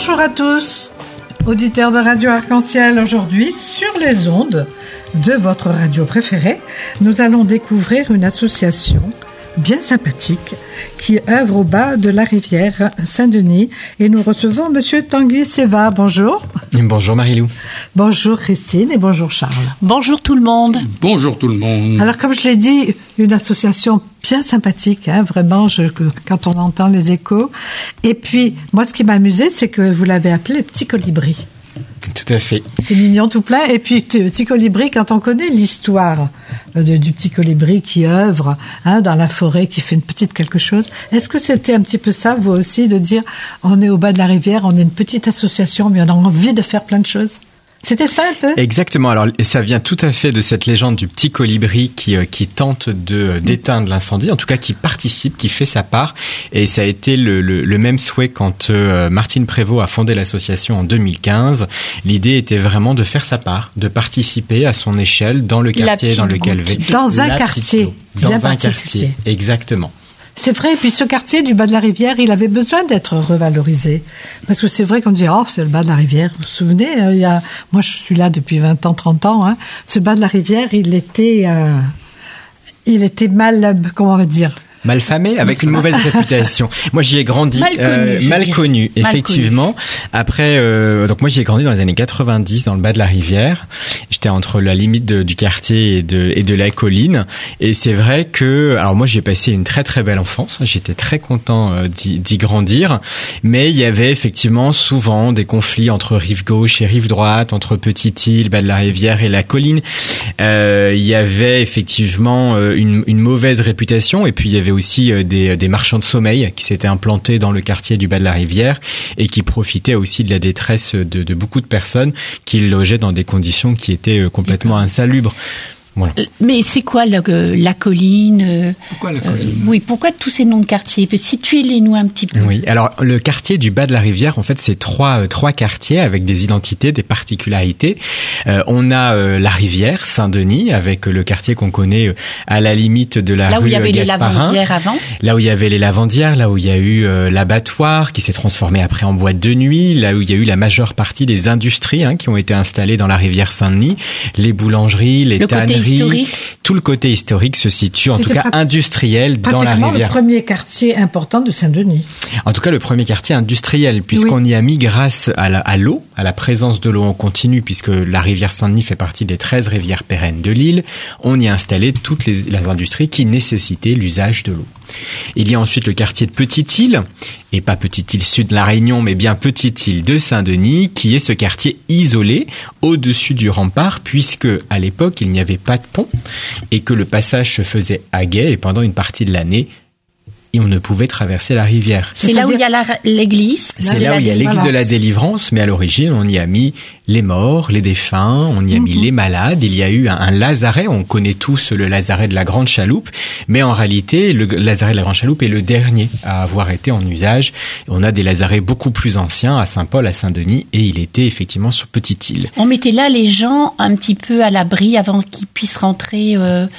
Bonjour à tous, auditeurs de Radio Arc-en-Ciel. Aujourd'hui, sur les ondes de votre radio préférée, nous allons découvrir une association bien sympathique qui œuvre au bas de la rivière Saint-Denis. Et nous recevons Monsieur Tanguy Seva. Bonjour. Bonjour Marie-Lou. Bonjour Christine et bonjour Charles. Bonjour tout le monde. Bonjour tout le monde. Alors comme je l'ai dit, une association bien sympathique, vraiment, quand on entend les échos. Et puis, moi ce qui m'a amusé, c'est que vous l'avez appelé Petit Colibri. Tout à fait. C'est mignon tout plein. Et puis, Petit Colibri, quand on connaît l'histoire du Petit Colibri qui œuvre dans la forêt, qui fait une petite quelque chose, est-ce que c'était un petit peu ça, vous aussi, de dire on est au bas de la rivière, on est une petite association, mais on a envie de faire plein de choses? C'était ça un peu? Exactement. Alors, ça vient tout à fait de cette légende du Petit Colibri qui tente d'éteindre l'incendie, en tout cas qui participe, qui fait sa part. Et ça a été le même souhait quand Martine Prévost a fondé l'association en 2015. L'idée était vraiment de faire sa part, de participer à son échelle dans le quartier dans lequel elle vit. Dans un quartier. Dans un quartier. Exactement. C'est vrai, et puis ce quartier du bas de la rivière, il avait besoin d'être revalorisé. Parce que c'est vrai qu'on dit, c'est le bas de la rivière. Vous vous souvenez, moi je suis là depuis 20 ans, 30 ans, ce bas de la rivière, il était mal, comment on va dire? Malfamé, avec une mauvaise réputation. Moi, j'y ai grandi, mal connu, effectivement. Après, donc moi, j'y ai grandi dans les années 90, dans le bas de la rivière. J'étais entre la limite du quartier et de la colline. Et c'est vrai que, alors moi, j'ai passé une très très belle enfance. J'étais très content d'y grandir. Mais il y avait effectivement souvent des conflits entre rive gauche et rive droite, entre Petite-Île, bas de la rivière et la colline. Il y avait effectivement une mauvaise réputation. Et puis, il y avait aussi des marchands de sommeil qui s'étaient implantés dans le quartier du bas de la rivière et qui profitaient aussi de la détresse de beaucoup de personnes qui logeaient dans des conditions qui étaient complètement insalubres. Voilà. Mais c'est quoi la colline? Pourquoi la colline? Oui, pourquoi tous ces noms de quartiers? Situez-les-nous un petit peu. Oui, alors le quartier du bas de la rivière, en fait, c'est trois quartiers avec des identités, des particularités. On a la rivière Saint-Denis avec le quartier qu'on connaît à la limite de la rue Gasparin. Là où il y avait les lavandières avant. Là où il y avait les lavandières, là où il y a eu l'abattoir qui s'est transformé après en boîte de nuit, là où il y a eu la majeure partie des industries qui ont été installées dans la rivière Saint-Denis, les boulangeries, les tanneries. Tout le côté historique se situe, en tout cas industriel, dans la rivière. Pratiquement le premier quartier important de Saint-Denis. En tout cas, le premier quartier industriel, puisqu'on y a mis grâce à l'eau, à la présence de l'eau en continu, puisque la rivière Saint-Denis fait partie des 13 rivières pérennes de l'île. On y a installé toutes les industries qui nécessitaient l'usage de l'eau. Il y a ensuite le quartier de Petite-Île, et pas Petite-Île Sud de la Réunion, mais bien Petite-Île de Saint-Denis, qui est ce quartier isolé au-dessus du rempart, puisque à l'époque, il n'y avait pas de pont, et que le passage se faisait à gué, et pendant une partie de l'année, et on ne pouvait traverser la rivière. C'est là où il y a l'église. C'est là où il y a l'église de la délivrance, mais à l'origine, on y a mis les morts, les défunts, on y a mis les malades. Il y a eu un lazaret, on connaît tous le lazaret de la Grande Chaloupe, mais en réalité, le lazaret de la Grande Chaloupe est le dernier à avoir été en usage. On a des lazarets beaucoup plus anciens à Saint-Paul, à Saint-Denis, et il était effectivement sur Petite-Île. On mettait là les gens un petit peu à l'abri avant qu'ils puissent rentrer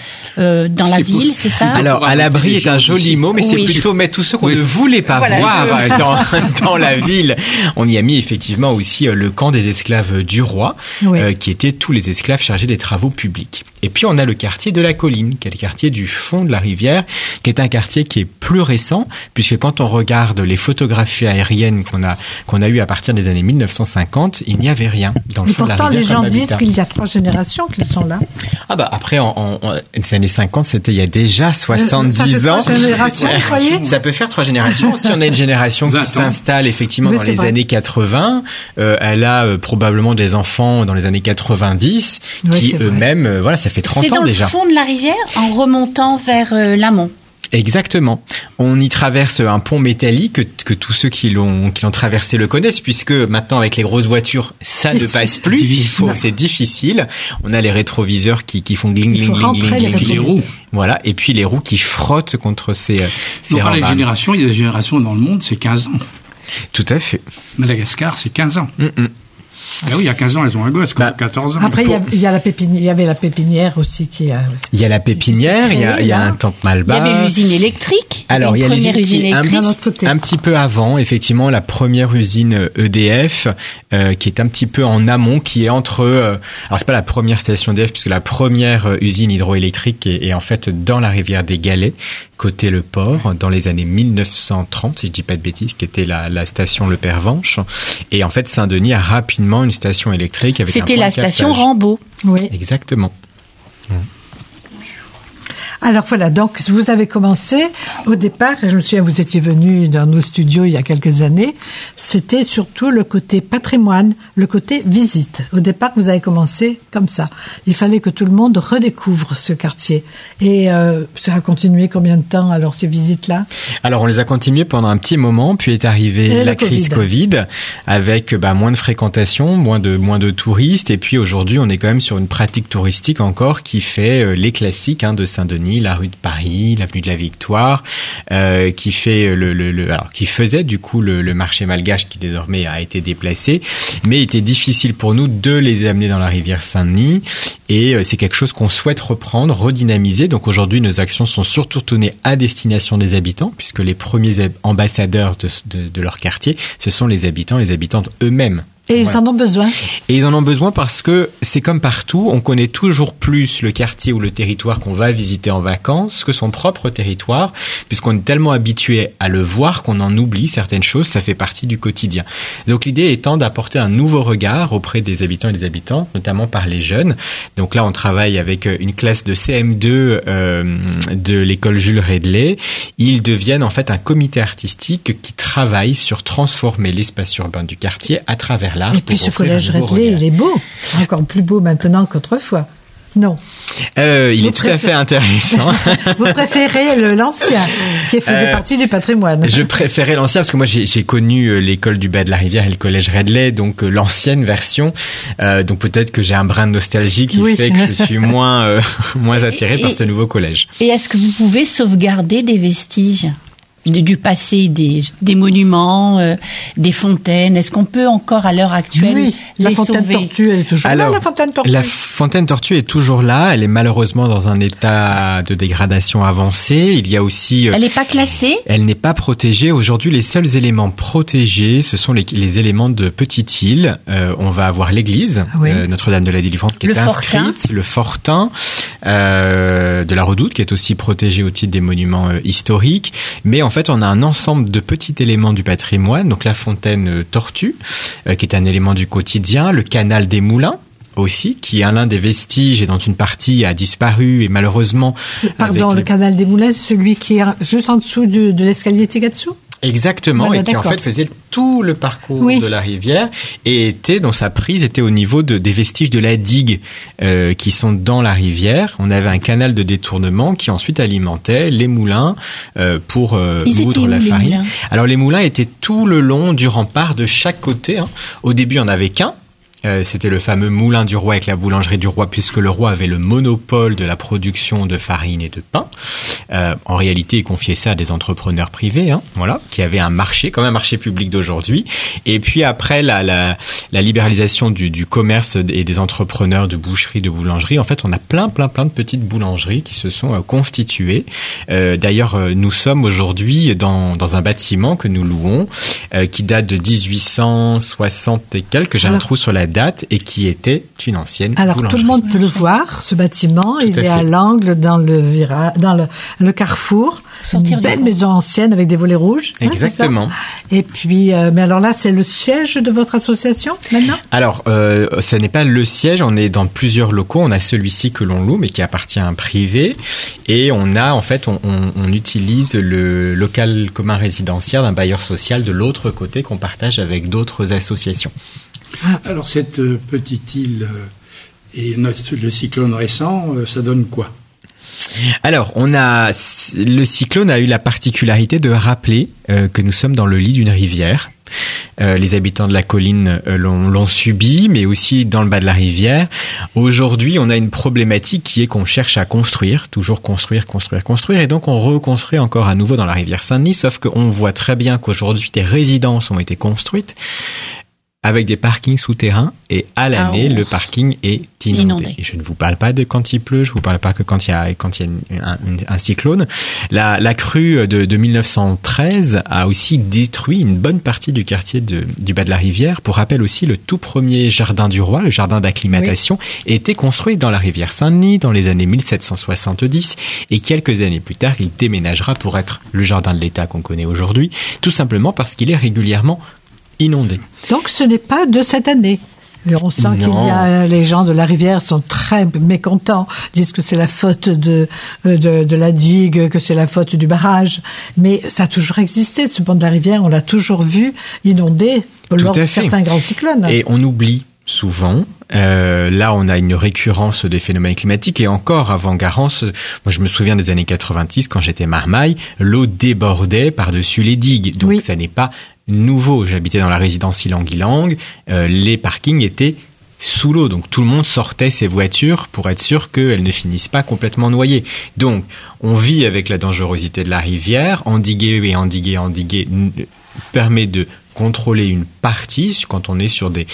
dans la ville, c'est ça? Alors, à l'abri est un joli mot, mais c'est plutôt mettre tous ceux qu'on ne voulait pas voir dans la ville. On y a mis effectivement aussi le camp des esclaves du roi, qui étaient tous les esclaves chargés des travaux publics. Et puis on a le quartier de la colline, qui est le quartier du fond de la rivière, qui est un quartier qui est plus récent, puisque quand on regarde les photographies aériennes qu'on a eues à partir des années 1950, il n'y avait rien dans le fond de la rivière. Pourtant, les gens disent qu'il y a 3 générations qui sont là. Ah bah après, en les années 50, c'était il y a déjà 70 ans. 3 générations, vous croyez? Ça peut faire 3 générations. Si on a une génération qui s'installe effectivement dans les années 80, elle a probablement des enfants dans les années 90 qui eux-mêmes, ça fait 30 ans déjà. C'est dans le fond de la rivière en remontant vers l'amont. Exactement. On y traverse un pont métallique que tous ceux qui l'ont traversé le connaissent, puisque maintenant avec les grosses voitures, ça ne passe plus. C'est difficile. On a les rétroviseurs qui font gling gling gling gling, et puis les roues. Voilà, et puis les roues qui frottent contre ces rambardes. Il y a des générations dans le monde, c'est 15 ans. Tout à fait. Madagascar, c'est 15 ans. Ah oui, il y a 15 ans, elles ont un gosse, 14 ans. Après, il y avait la pépinière aussi qui a... Il y a la pépinière, il y a un temple Malba. Il y avait l'usine électrique. Alors, il y a l'usine qui est un petit peu avant, effectivement, la première usine EDF, qui est un petit peu en amont, qui est entre... alors, c'est pas la première station EDF, puisque la première usine hydroélectrique est en fait dans la rivière des Galets, côté le port, dans les années 1930, si je dis pas de bêtises, qui était la station Le Pervenche. Et en fait, Saint-Denis a rapidement une station électrique avec un point de captage. C'était la station Rambaud. Oui. Exactement. Alors voilà, donc vous avez commencé au départ, je me souviens, vous étiez venu dans nos studios il y a quelques années, c'était surtout le côté patrimoine, le côté visite. Au départ, vous avez commencé comme ça. Il fallait que tout le monde redécouvre ce quartier. Et ça a continué combien de temps alors ces visites-là? Alors on les a continuées pendant un petit moment, puis est arrivée la crise Covid avec moins de fréquentation, moins de touristes, et puis aujourd'hui on est quand même sur une pratique touristique encore qui fait les classiques de Saint-Denis, la rue de Paris, l'avenue de la Victoire, qui fait qui faisait du coup le marché malgache qui désormais a été déplacé, mais il était difficile pour nous de les amener dans la rivière Saint-Denis, et c'est quelque chose qu'on souhaite reprendre, redynamiser. Donc aujourd'hui nos actions sont surtout tournées à destination des habitants, puisque les premiers ambassadeurs de leur quartier, ce sont les habitants, les habitantes eux-mêmes. Et ils en ont besoin. Et ils en ont besoin parce que c'est comme partout, on connaît toujours plus le quartier ou le territoire qu'on va visiter en vacances que son propre territoire, puisqu'on est tellement habitué à le voir qu'on en oublie certaines choses, ça fait partie du quotidien. Donc l'idée étant d'apporter un nouveau regard auprès des habitants et des habitantes, notamment par les jeunes. Donc là, on travaille avec une classe de CM2 de l'école Jules Redley. Ils deviennent en fait un comité artistique qui travaille sur transformer l'espace urbain du quartier à travers l'art. Et puis ce collège Redley, il est beau, encore plus beau maintenant qu'autrefois. Non. Il est tout à fait intéressant. Vous préférez l'ancien, qui faisait partie du patrimoine. Je préférais l'ancien parce que moi j'ai connu l'école du bas de la rivière et le collège Redley, donc l'ancienne version. Donc peut-être que j'ai un brin de nostalgie qui fait que je suis moins attiré par ce nouveau collège. Et est-ce que vous pouvez sauvegarder des vestiges du passé, des monuments, des fontaines? Est-ce qu'on peut encore à l'heure actuelle la fontaine Tortue, elle est toujours là, la fontaine Tortue. La fontaine Tortue est toujours là, elle est malheureusement dans un état de dégradation avancé. Il y a aussi... elle n'est pas classée? Elle n'est pas protégée. Aujourd'hui, les seuls éléments protégés, ce sont les éléments de Petite-Île. On va avoir l'église, Notre-Dame de la Délivrance, qui est inscrite, le fortin de la Redoute, qui est aussi protégé au titre des monuments historiques. Mais en fait, on a un ensemble de petits éléments du patrimoine, donc la fontaine Tortue, qui est un élément du quotidien, le canal des Moulins, aussi, qui est l'un des vestiges et dont une partie a disparu et malheureusement... Pardon, le canal des Moulins, c'est celui qui est juste en dessous de l'escalier Tigatsu ? Exactement, et qui en fait faisait tout le parcours de la rivière et dont sa prise était au niveau des vestiges de la digue qui sont dans la rivière. On avait un canal de détournement qui ensuite alimentait les moulins pour moudre la farine. Alors les moulins étaient tout le long du rempart de chaque côté. Au début, il n'y en avait qu'un. C'était le fameux moulin du roi avec la boulangerie du roi, puisque le roi avait le monopole de la production de farine et de pain. En réalité, il confiait ça à des entrepreneurs privés, qui avaient un marché, comme un marché public d'aujourd'hui. Et puis après la libéralisation du commerce et des entrepreneurs de boucherie, de boulangerie, en fait, on a plein de petites boulangeries qui se sont constituées. D'ailleurs, nous sommes aujourd'hui dans un bâtiment que nous louons, qui date de 1860 et quelques. J'ai un trou sur la date et qui était une ancienne boulangerie. Alors tout le monde peut le voir, ce bâtiment. Il est à l'angle dans le carrefour. Une belle maison ancienne avec des volets rouges. Exactement. Et puis, mais alors là, c'est le siège de votre association maintenant ? Alors, ce n'est pas le siège. On est dans plusieurs locaux. On a celui-ci que l'on loue, mais qui appartient à un privé. Et on utilise le local commun résidentiel d'un bailleur social de l'autre côté qu'on partage avec d'autres associations. Alors cette petite île et le cyclone récent, ça donne quoi ? Alors, le cyclone a eu la particularité de rappeler que nous sommes dans le lit d'une rivière. Les habitants de la colline l'ont subi, mais aussi dans le bas de la rivière. Aujourd'hui, on a une problématique qui est qu'on cherche à construire, toujours construire, et donc on reconstruit encore à nouveau dans la rivière Saint-Denis, sauf qu'on voit très bien qu'aujourd'hui, des résidences ont été construites avec des parkings souterrains et à l'année, le parking est inondé. Et je ne vous parle pas de quand il pleut, je vous parle pas que quand il y a un cyclone. La crue de 1913 a aussi détruit une bonne partie du quartier du bas de la rivière. Pour rappel aussi, le tout premier jardin du roi, le jardin d'acclimatation, était construit dans la rivière Saint-Denis dans les années 1770 et quelques années plus tard, il déménagera pour être le jardin de l'État qu'on connaît aujourd'hui, tout simplement parce qu'il est régulièrement inondé. Donc ce n'est pas de cette année. On sent les gens de la rivière sont très mécontents, disent que c'est la faute de la digue, que c'est la faute du barrage. Mais ça a toujours existé, ce pont de la rivière, on l'a toujours vu inondé lors de certains grands cyclones. Et on oublie souvent, là on a une récurrence des phénomènes climatiques et encore avant Garance, moi je me souviens des années 90 quand j'étais marmaille, l'eau débordait par-dessus les digues. Donc ça n'est pas nouveau. J'habitais dans la résidence Ilang-Ilang, les parkings étaient sous l'eau, donc tout le monde sortait ses voitures pour être sûr qu'elles ne finissent pas complètement noyées. Donc on vit avec la dangerosité de la rivière, endiguer permet de contrôler une partie quand on est sur des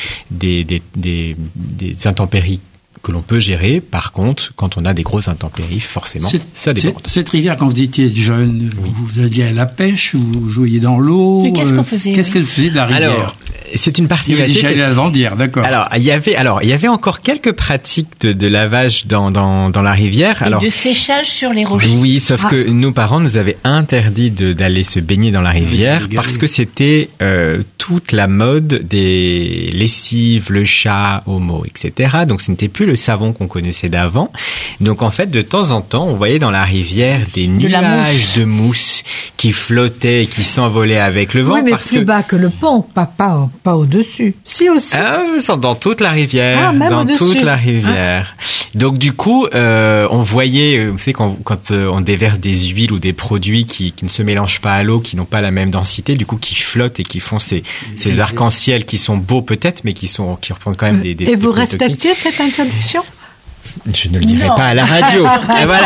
intempéries que l'on peut gérer. Par contre, quand on a des grosses intempéries, forcément, ça déborde. Cette rivière, quand vous étiez jeune, vous alliez à la pêche, vous jouiez dans l'eau. Mais qu'est-ce qu'on faisait? Qu'est-ce qu'elle faisait de la rivière? Alors, c'est une particularité. Il y avait déjà la Vendière, d'accord. Alors, il y avait encore quelques pratiques de lavage dans la rivière. Et de séchage sur les rochers. Oui, sauf que nos parents nous avaient interdit d'aller se baigner dans la rivière parce que c'était toute la mode des lessives, le chat, homo, etc. Donc, ce n'était plus le savon qu'on connaissait d'avant. Donc, en fait, de temps en temps, on voyait dans la rivière des nuages de mousse qui flottaient et qui s'envolaient avec le vent. Oui, mais plus bas que le pont, pas au-dessus. Si aussi. Dans toute la rivière. Même dans au-dessus. toute la rivière. Donc du coup, on voyait, vous savez, quand on déverse des huiles ou des produits qui ne se mélangent pas à l'eau, qui n'ont pas la même densité, du coup qui flottent et qui font ces arcs-en-ciel qui sont beaux peut-être, mais qui représentent quand même des Et vous respectiez cette interdiction? Je ne le dirai pas à la radio. Et voilà.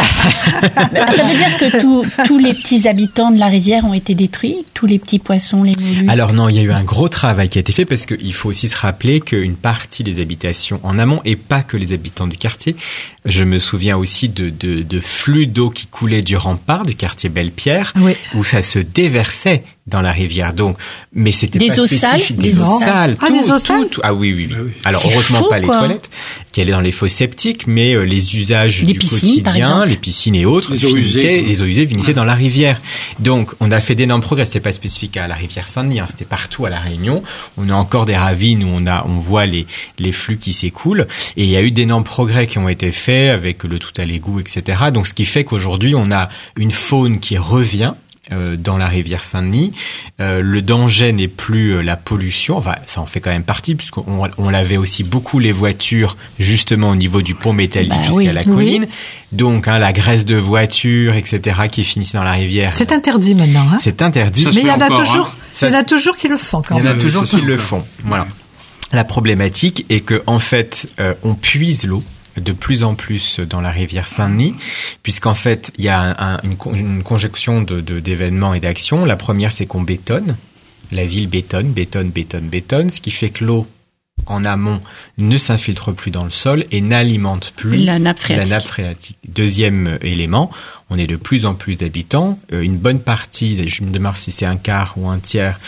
Ça veut dire que tous les petits habitants de la rivière ont été détruits, tous les petits poissons, les mollusques. Alors non, il y a eu un gros travail qui a été fait parce qu'il faut aussi se rappeler qu'une partie des habitations en amont et pas que les habitants du quartier. Je me souviens aussi de flux d'eau qui coulaient du rempart du quartier Belle-Pierre, où ça se déversait dans la rivière. Donc, mais c'était pas spécifique. Des eaux sales. Tout. Ah oui. Alors heureusement pas les toilettes qui allaient dans les fosses septiques, mais les usages du quotidien, les piscines et autres, les eaux usées finissaient dans la rivière. Donc, on a fait d'énormes progrès. C'était pas spécifique à la rivière Saint-Denis, c'était partout à La Réunion. On a encore des ravines où on voit les flux qui s'écoulent. Et il y a eu d'énormes progrès qui ont été faits avec le tout à l'égout, etc. Donc, ce qui fait qu'aujourd'hui, on a une faune qui revient dans la rivière Saint-Denis. Le danger n'est plus la pollution. Enfin, ça en fait quand même partie puisqu'on lavait aussi beaucoup les voitures justement au niveau du pont métallique jusqu'à la colline. Oui. Donc, la graisse de voiture, etc., qui finissait dans la rivière. C'est interdit maintenant. C'est interdit. Mais il y en a toujours qui le font quand même. Il y en a toujours qui le font. Voilà. La problématique est que en fait, on puise l'eau de plus en plus dans la rivière Saint-Denis, puisqu'en fait, il y a une conjonction d'événements et d'actions. La première, c'est qu'on bétonne. La ville bétonne, ce qui fait que l'eau en amont ne s'infiltre plus dans le sol et n'alimente plus la nappe phréatique. Deuxième élément, on est de plus en plus d'habitants. Une bonne partie, je me demande si c'est un quart ou un tiers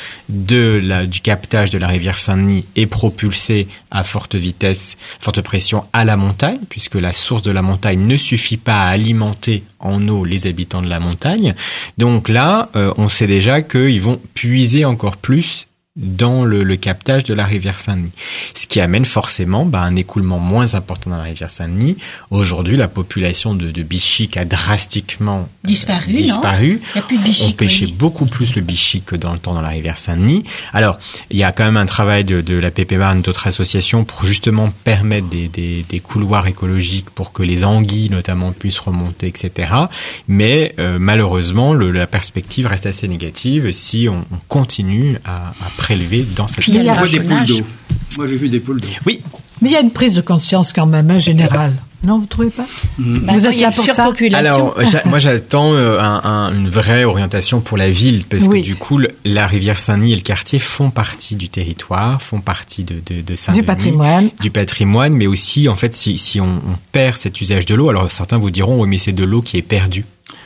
du captage de la rivière Saint-Denis est propulsé à forte vitesse, forte pression à la montagne, puisque la source de la montagne ne suffit pas à alimenter en eau les habitants de la montagne. Donc là, on sait déjà qu'ils vont puiser encore plus dans le captage de la rivière Saint-Denis. Ce qui amène forcément un écoulement moins important dans la rivière Saint-Denis. Aujourd'hui, la population de bichiques a drastiquement disparu. Il y a plus de bichiques. On pêchait beaucoup plus le bichique que dans le temps dans la rivière Saint-Denis. Alors, il y a quand même un travail de la PPMA et d'autres associations pour justement permettre des couloirs écologiques pour que les anguilles notamment puissent remonter, etc. Mais malheureusement, la perspective reste assez négative si on continue à prélever dans cette des poules d'eau. Moi, j'ai vu des poules d'eau. Oui, Mais il y a une prise de conscience quand même, générale. Non, vous trouvez pas? Vous êtes là pour ça? Alors, moi, j'attends une vraie orientation pour la ville, parce que du coup, la rivière Saint-Denis et le quartier font partie du territoire, font partie de Saint-Denis. Du patrimoine, mais aussi, en fait, si on perd cet usage de l'eau, alors certains vous diront, oui, mais c'est de l'eau qui est perdue.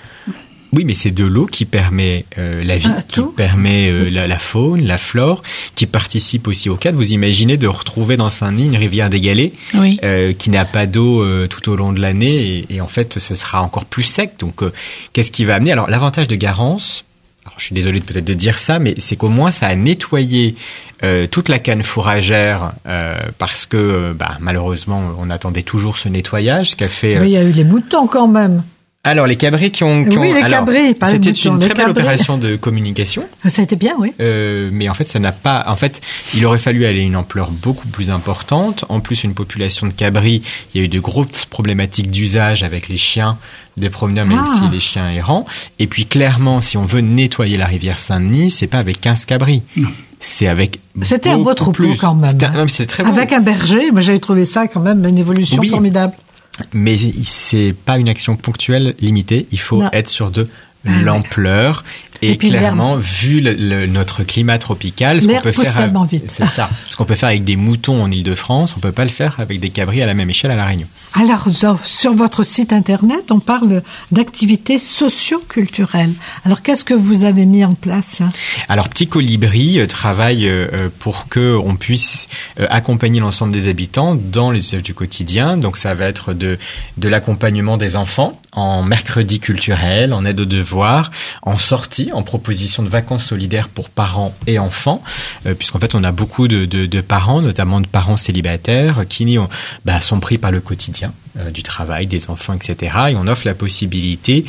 Oui, mais c'est de l'eau qui permet la vie, qui permet la faune, la flore, qui participe aussi au cadre. Vous imaginez de retrouver dans Saint-Denis une rivière d'égalée qui n'a pas d'eau tout au long de l'année et en fait, ce sera encore plus sec. Donc, qu'est-ce qui va amener? Alors, l'avantage de Garance, alors, je suis désolé peut-être de dire ça, mais c'est qu'au moins ça a nettoyé toute la canne fourragère parce que malheureusement, on attendait toujours ce nettoyage. Ce qu'a fait. Mais il y a eu les moutons quand même. Alors, les cabris qui ont... cabris, pas les moutons. C'était une très belle opération de communication. Ça a été bien, oui. Mais en fait, ça n'a pas... En fait, il aurait fallu aller à une ampleur beaucoup plus importante. En plus, une population de cabris, il y a eu de grosses problématiques d'usage avec les chiens des promeneurs, mais aussi les chiens errants. Et puis, clairement, si on veut nettoyer la rivière Saint-Denis, c'est pas avec 15 cabris. Non. C'est avec C'était un beau troupeau quand même. C'est très beau. Avec un berger, moi j'avais trouvé ça quand même une évolution formidable. Mais c'est pas une action ponctuelle, limitée. Il faut être sur de l'ampleur. Et clairement, vu notre climat tropical, ce qu'on peut faire, c'est ça. Ce qu'on peut faire avec des moutons en Île-de-France, on peut pas le faire avec des cabris à la même échelle à La Réunion. Alors, sur votre site internet, on parle d'activités socio-culturelles. Alors, qu'est-ce que vous avez mis en place? Alors, Petit Colibri travaille pour que on puisse accompagner l'ensemble des habitants dans les usages du quotidien. Donc, ça va être de l'accompagnement des enfants en mercredi culturel, en aide aux devoirs, en sortie, en proposition de vacances solidaires pour parents et enfants, puisqu'en fait, on a beaucoup de parents, notamment de parents célibataires, qui sont pris par le quotidien du travail, des enfants, etc. Et on offre la possibilité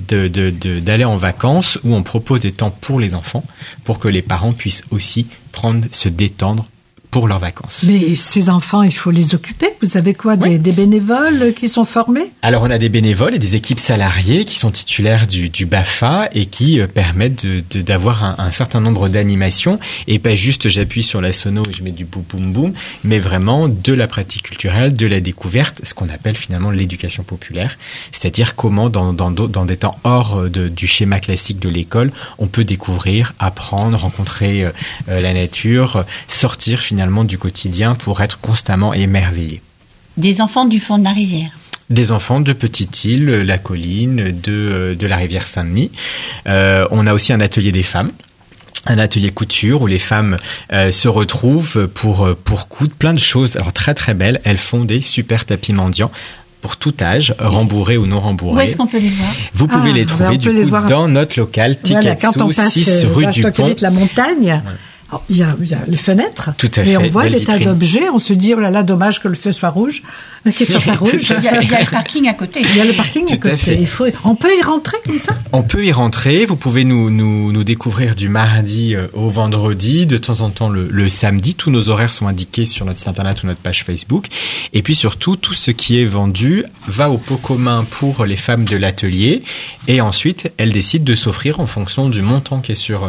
d'aller en vacances où on propose des temps pour les enfants, pour que les parents puissent aussi se détendre pour leurs vacances. Mais ces enfants, il faut les occuper. Vous avez quoi, des bénévoles qui sont formés? Alors, on a des bénévoles et des équipes salariées qui sont titulaires du BAFA et qui permettent d'avoir un certain nombre d'animations et pas juste j'appuie sur la sono et je mets du boum boum boum, mais vraiment de la pratique culturelle, de la découverte, ce qu'on appelle finalement l'éducation populaire, c'est-à-dire comment dans des temps hors du schéma classique de l'école, on peut découvrir, apprendre, rencontrer la nature, sortir finalement du quotidien pour être constamment émerveillé. Des enfants du fond de la rivière. Des enfants de Petite-Île, la colline, de la rivière Saint-Denis. On a aussi un atelier des femmes. Un atelier couture où les femmes se retrouvent pour coudre plein de choses. Alors très très belles. Elles font des super tapis mendiants pour tout âge, rembourrés ou non rembourrés. Où est-ce qu'on peut les voir? Vous pouvez les trouver dans notre local Tikatsu, 6 rue du Pont. La montagne. Ouais. Alors, il y a les fenêtres. Tout à fait. Et on voit des tas d'objets. On se dit, oh là là, dommage que le feu soit rouge. Qu'il soit pas rouge. Il y a le parking à côté. Il y a le parking à côté. On peut y rentrer comme ça? On peut y rentrer. Vous pouvez nous découvrir du mardi au vendredi, de temps en temps le samedi. Tous nos horaires sont indiqués sur notre site internet ou notre page Facebook. Et puis surtout, tout ce qui est vendu va au pot commun pour les femmes de l'atelier. Et ensuite, elles décident de s'offrir en fonction du montant qui est sur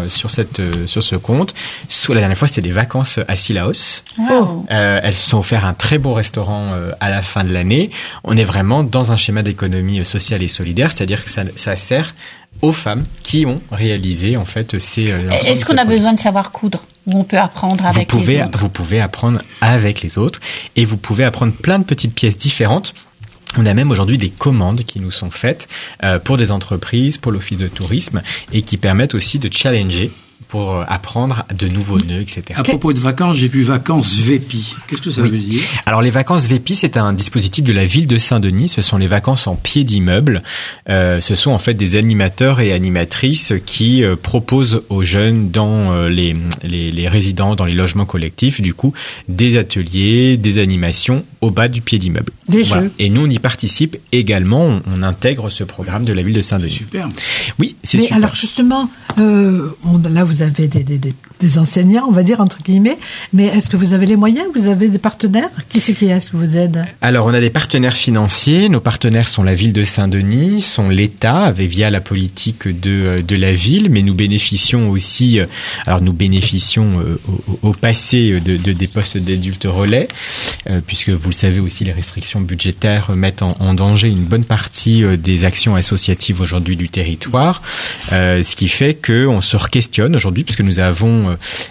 ce compte. La dernière fois, c'était des vacances à Sillaos. Wow. Elles se sont offert un très beau restaurant à la fin de l'année. On est vraiment dans un schéma d'économie sociale et solidaire, c'est-à-dire que ça sert aux femmes qui ont réalisé en fait ces. Est-ce qu'on a besoin de savoir coudre ou on peut apprendre avec les autres? Vous pouvez apprendre avec les autres et vous pouvez apprendre plein de petites pièces différentes. On a même aujourd'hui des commandes qui nous sont faites pour des entreprises, pour l'office de tourisme et qui permettent aussi de challenger pour apprendre de nouveaux nœuds, etc. À propos de vacances, j'ai vu Vacances Vépi. Qu'est-ce que ça veut dire? Alors, les Vacances Vépi, c'est un dispositif de la ville de Saint-Denis. Ce sont les vacances en pied d'immeuble. Ce sont en fait des animateurs et animatrices qui proposent aux jeunes dans les résidents, dans les logements collectifs, du coup, des ateliers, des animations au bas du pied d'immeuble. Des jeux. Et nous, on y participe également. On intègre ce programme de la ville de Saint-Denis. Super. Oui, c'est super. Mais alors, justement, là, vous vous avez des enseignants, on va dire, entre guillemets, mais est-ce que vous avez les moyens? Vous avez des partenaires? Qui est-ce que vous aide? Alors, on a des partenaires financiers. Nos partenaires sont la ville de Saint-Denis, sont l'État, via la politique de la ville, mais nous bénéficions aussi, au passé des postes d'adultes relais, puisque vous le savez aussi, les restrictions budgétaires mettent en danger une bonne partie des actions associatives aujourd'hui du territoire, ce qui fait qu'on se questionne aujourd'hui, puisque nous avons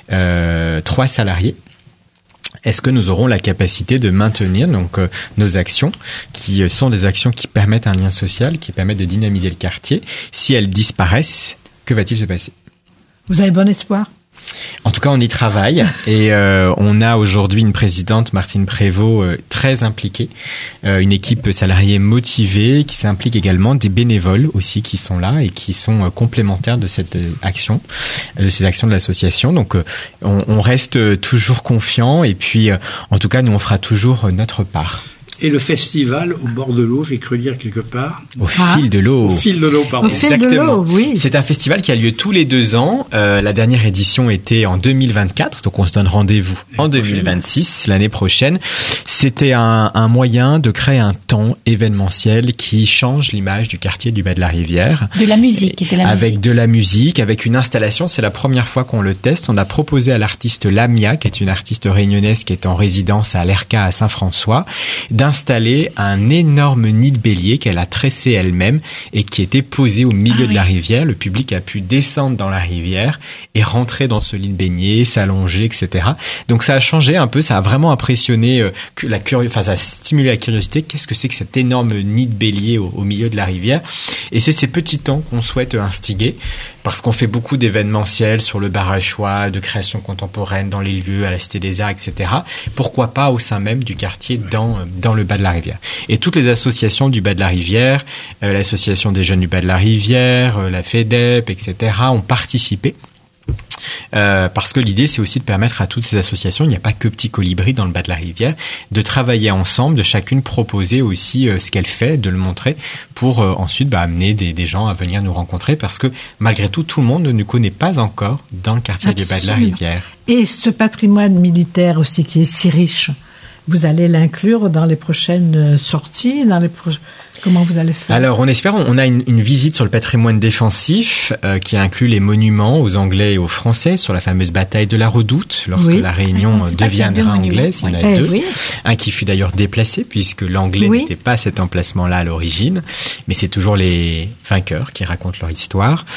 3 salariés. Est-ce que nous aurons la capacité de maintenir nos actions, qui sont des actions qui permettent un lien social, qui permettent de dynamiser le quartier? Si elles disparaissent, que va-t-il se passer? Vous avez bon espoir? En tout cas, on y travaille et on a aujourd'hui une présidente, Martine Prévost, très impliquée, une équipe salariée motivée qui s'implique également, des bénévoles aussi qui sont là et qui sont complémentaires de cette action, de ces actions de l'association. Donc, on reste toujours confiant et puis, en tout cas, nous on fera toujours notre part. Et le festival au bord de l'eau, j'ai cru dire quelque part. Au fil de l'eau. Au fil de l'eau, pardon. Au fil de l'eau, oui. C'est un festival qui a lieu tous les 2 ans. La dernière édition était en 2024, donc on se donne rendez-vous en 2026, l'année prochaine. C'était un moyen de créer un temps événementiel qui change l'image du quartier du Bas de la Rivière. De la musique. Avec de la musique, avec une installation. C'est la première fois qu'on le teste. On a proposé à l'artiste Lamia, qui est une artiste réunionnaise qui est en résidence à l'ERCA à Saint-François, d'installer un énorme nid de bélier qu'elle a tressé elle-même et qui était posé au milieu de la rivière. Le public a pu descendre dans la rivière et rentrer dans ce lit de baignée, s'allonger, etc. Donc ça a changé un peu, ça a vraiment impressionné ça a stimulé la curiosité. Qu'est-ce que c'est que cet énorme nid de bélier au milieu de la rivière? Et c'est ces petits temps qu'on souhaite instiguer, parce qu'on fait beaucoup d'événementiels sur le bar à choix, de création contemporaine dans les lieux, à la Cité des Arts, etc. Pourquoi pas au sein même du quartier dans le Bas de la Rivière. Et toutes les associations du Bas de la Rivière, l'association des jeunes du Bas de la Rivière, la FEDEP, etc. ont participé. Parce que l'idée, c'est aussi de permettre à toutes ces associations, il n'y a pas que Petit Colibri dans le Bas de la Rivière, de travailler ensemble, de chacune proposer aussi ce qu'elle fait, de le montrer, pour ensuite amener des gens à venir nous rencontrer, parce que malgré tout le monde ne nous connaît pas encore dans le quartier du Bas de la Rivière. Et ce patrimoine militaire aussi qui est si riche, vous allez l'inclure dans les prochaines sorties, comment vous allez faire? Alors, on espère, on a une visite sur le patrimoine défensif qui inclut les monuments aux Anglais et aux Français sur la fameuse bataille de la Redoute, lorsque la Réunion deviendra anglaise. Il y en a 2. Un qui fut d'ailleurs déplacé, puisque l'anglais n'était pas à cet emplacement-là à l'origine, mais c'est toujours les vainqueurs qui racontent leur histoire.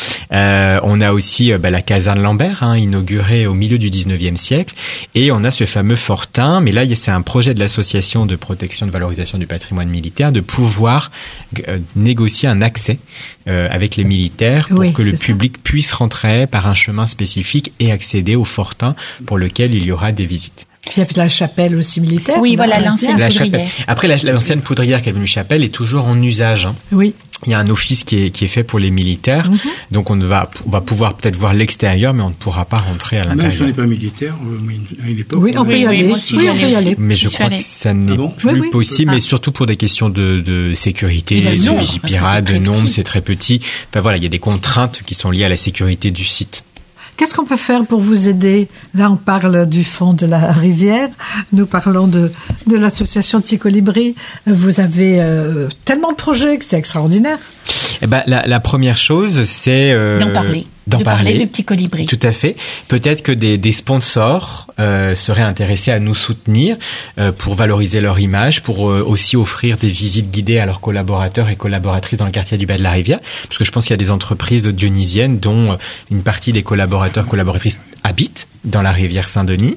On a aussi la caserne Lambert, inaugurée au milieu du 19e siècle, et on a ce fameux fortin, mais là, c'est un projet de l'association de protection de valorisation du patrimoine militaire de pouvoir négocier un accès avec les militaires pour que le public puisse rentrer par un chemin spécifique et accéder au fortin pour lequel il y aura des visites. Puis il y a la chapelle aussi militaire. Oui, voilà, l'ancienne poudrière. Après, l'ancienne poudrière qui est devenue chapelle est toujours en usage. Oui. Il y a un office qui est fait pour les militaires, donc on va pouvoir peut-être voir l'extérieur, mais on ne pourra pas rentrer à l'intérieur. Même si on n'est pas militaire, à une époque. Oui, on peut y aller. On peut y aller. Mais je crois que ça n'est plus possible, mais surtout pour des questions de sécurité, de Vigipirate, de nombre, c'est très petit. Enfin voilà, il y a des contraintes qui sont liées à la sécurité du site. Qu'est-ce qu'on peut faire pour vous aider? Là, on parle du fond de la rivière. Nous parlons de l'association Petit Colibri. Vous avez tellement de projets que c'est extraordinaire. Eh ben, la première chose, c'est d'en parler de Petit Colibri. Tout à fait. Peut-être que des sponsors seraient intéressés à nous soutenir pour valoriser leur image, pour aussi offrir des visites guidées à leurs collaborateurs et collaboratrices dans le quartier du Bas de la Rivière, parce que je pense qu'il y a des entreprises dionysiennes dont une partie des collaboratrices habitent dans la rivière Saint-Denis.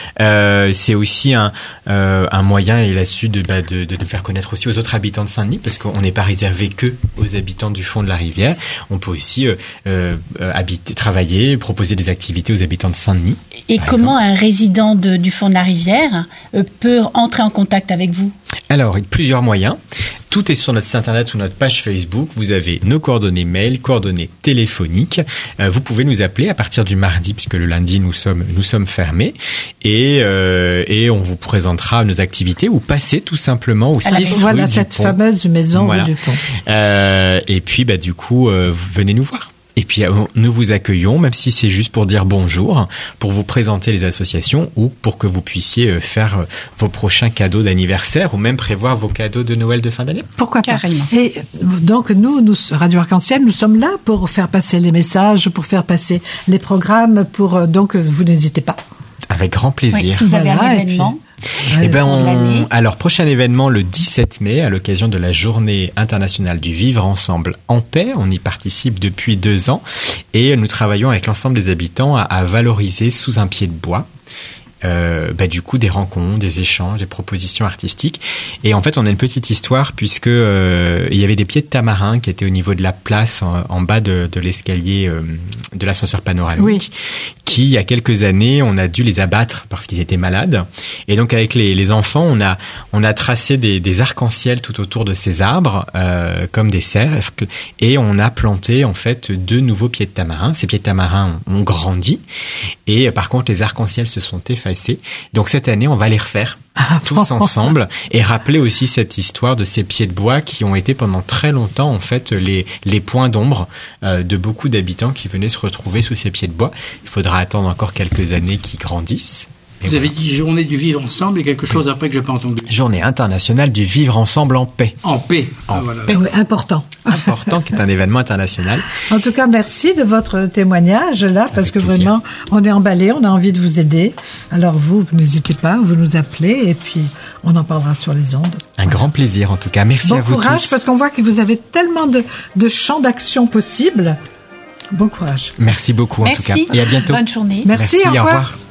C'est aussi un moyen, et là-dessus, de faire connaître aussi aux autres habitants de Saint-Denis, parce qu'on n'est pas réservé que aux habitants du fond de la rivière. On peut aussi travailler, proposer des activités aux habitants de Saint-Denis. Et comment un résident du fond de la rivière peut entrer en contact avec vous? Alors, il y a plusieurs moyens. Tout est sur notre site internet ou notre page Facebook. Vous avez nos coordonnées mail, coordonnées téléphoniques. Vous pouvez nous appeler à partir du mardi, puisque le lundi nous sommes fermés, et on vous présentera nos activités, ou passer tout simplement au 6 rue du Pont. Voilà cette fameuse maison rue du Pont. Et puis du coup, venez nous voir. Et puis nous vous accueillons, même si c'est juste pour dire bonjour, pour vous présenter les associations ou pour que vous puissiez faire vos prochains cadeaux d'anniversaire ou même prévoir vos cadeaux de Noël de fin d'année. Pourquoi pas? Carrément. Et donc nous, Radio Arc-en-Ciel, nous sommes là pour faire passer les messages, pour faire passer les programmes, donc vous n'hésitez pas. Avec grand plaisir. Oui, si vous avez un événement. Alors, prochain événement le 17 mai, à l'occasion de la Journée internationale du vivre ensemble en paix. On y participe depuis 2 ans et nous travaillons avec l'ensemble des habitants à valoriser sous un pied de bois. Du coup des rencontres, des échanges, des propositions artistiques. Et en fait, on a une petite histoire puisque il y avait des pieds de tamarin qui étaient au niveau de la place en bas de l'escalier de l'ascenseur panoramique, qui il y a quelques années, on a dû les abattre parce qu'ils étaient malades. Et donc avec les enfants, on a tracé des arcs-en-ciel tout autour de ces arbres comme des cercles et on a planté en fait 2 nouveaux pieds de tamarin. Ces pieds de tamarin ont grandi et par contre les arcs-en-ciel se sont effacés. Donc cette année, on va les refaire tous ensemble et rappeler aussi cette histoire de ces pieds de bois qui ont été pendant très longtemps en fait les points d'ombre de beaucoup d'habitants qui venaient se retrouver sous ces pieds de bois. Il faudra attendre encore quelques années qu'ils grandissent. Vous avez dit journée du vivre ensemble et quelque chose après que j'ai pas entendu. Journée internationale du vivre ensemble en paix. En paix. Paix. Oui, important. Important, qui est un événement international. En tout cas, merci de votre témoignage là, parce que plaisir. vraiment, on est emballés, on a envie de vous aider. Alors vous n'hésitez pas, vous nous appelez et puis on en parlera sur les ondes. Un grand plaisir en tout cas. Merci à vous tous. Bon courage, parce qu'on voit que vous avez tellement de champs d'action possibles. Bon courage. Merci beaucoup en tout cas. Et à bientôt. Bonne journée. Merci, au revoir.